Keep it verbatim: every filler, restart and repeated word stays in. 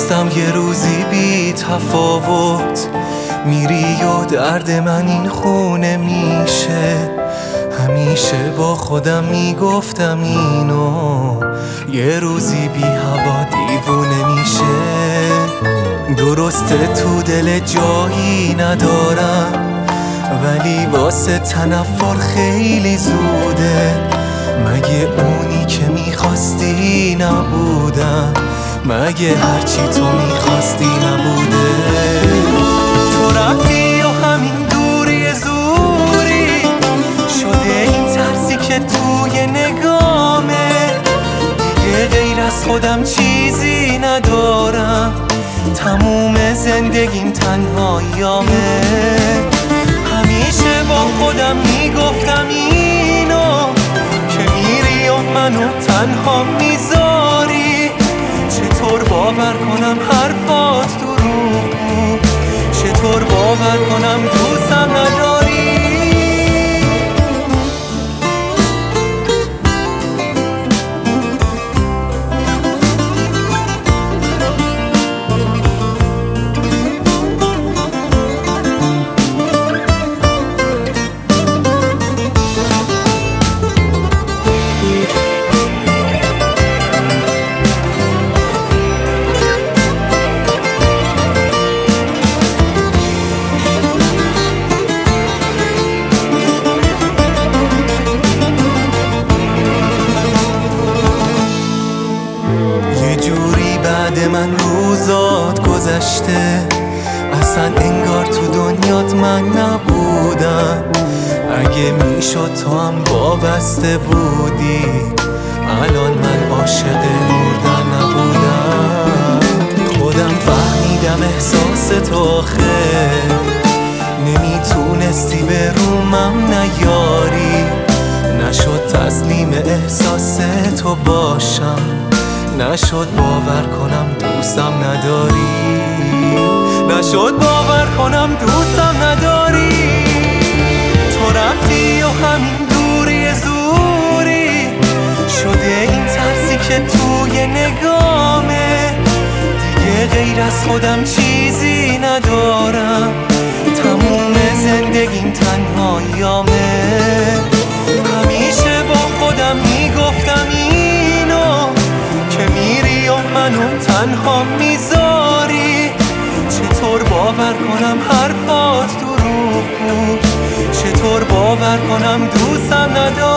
میدونستم یه روزی بی تفاوت میری و درد من این خونه میشه. همیشه با خودم میگفتم اینو یه روزی بی هوا دیوونه میشه. درسته تو دل جایی ندارم، ولی واسه تنفر خیلی زوده. مگه اونی که میخواستی نبودم؟ مگه هرچی تو میخواستی نبوده؟ تو رفتی و همین دوری زوری شده این ترسی که توی نگامه. دیگه غیر از خودم چیزی ندارم، تموم زندگیم تنهاییامه. همیشه با خودم میگفتم اینو که میری و منو تنها میذاری. چطور باور کنم حرفات دروغ بود؟ چطور باور کنم دوستم نداری؟ بعد من روزات گذشته، اصلا انگار تو دنیات من نبودم. اگه میشد تو هم وابسته بودی، الان من عاشق مردن نبودم. خودم فهمیدم احساس تو آخه، نمیتونستی به رومم نیاری. نشد تسلیم احساس تو باشم، نشد باور کنم دوستم نداری. نشد باور کنم دوستم نداری. تو رفتی و همین دوری زوری شده این ترسی که توی نگامه. دیگه غیر از خودم چیزی ندارم، تموم زندگیم تنهاییامه. همیشه با خودم میگفتم اینو که میری و منو تنها میذاری. چطور باور کنم حرفات دروغ بود؟ چطور باور کنم دوستم نداری؟